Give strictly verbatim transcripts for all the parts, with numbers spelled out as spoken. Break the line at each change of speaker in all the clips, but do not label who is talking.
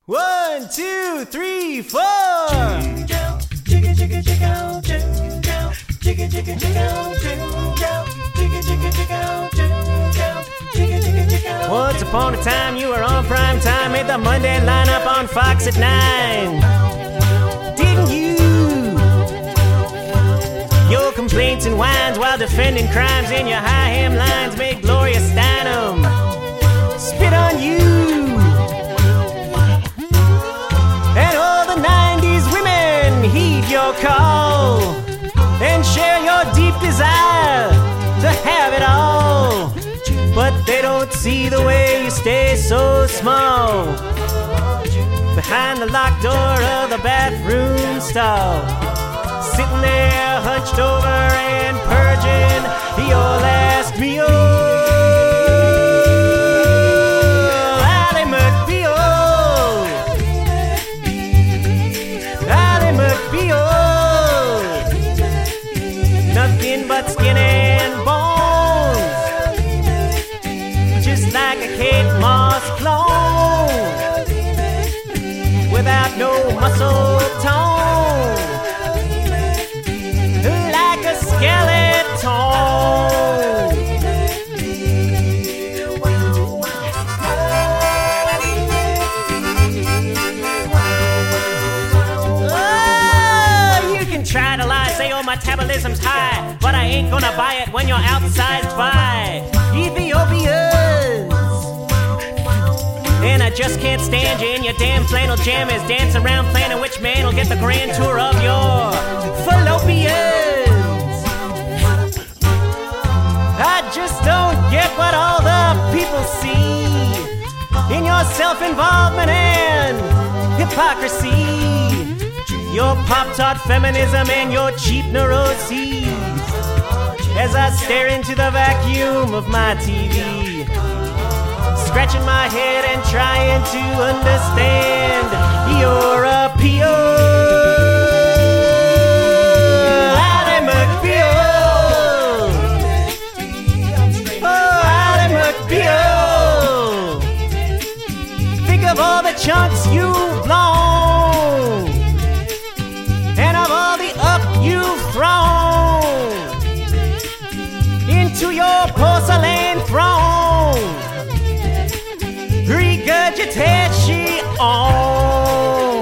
One, two, three, four. Once upon a time, you were on prime time, made the Monday lineup on Fox at nine. Didn't you? Your complaints and whines while defending crimes in your high hem lines made Gloria Steinem spit on you. And all the nineties women heed your call and share your deep desire to have it all. But they don't see the way you stay so small behind the locked door of the bathroom stall, sitting there hunched over and purging your last meal. Ally McBeal, Ally McBeal, nothing but skin and bones, just like a Kate Moss clone, without no muscle tone, like a skeleton. Oh, you can try to lie, say your metabolism's high, but I ain't gonna buy it when you're outsized by Ethiopians. And I just can't stand you in your damn flannel jammies, dance around planning which man will get the grand tour of your fallopians. I just don't get what all the people see in your self-involvement and hypocrisy, your pop-tart feminism and your cheap neuroses, as I stare into the vacuum of my T V, scratching my head and trying to understand your appeal. Ally McBeal, oh Ally McBeal, think of all the chunks you've blown, and of all the up you've thrown into your porcelain throne. Regurgitation on.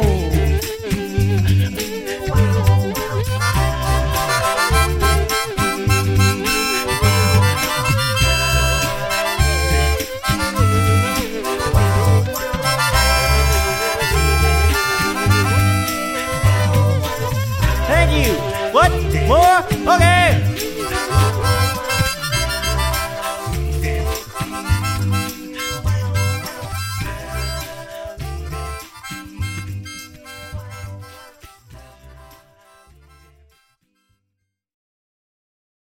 Thank you. What more? Okay.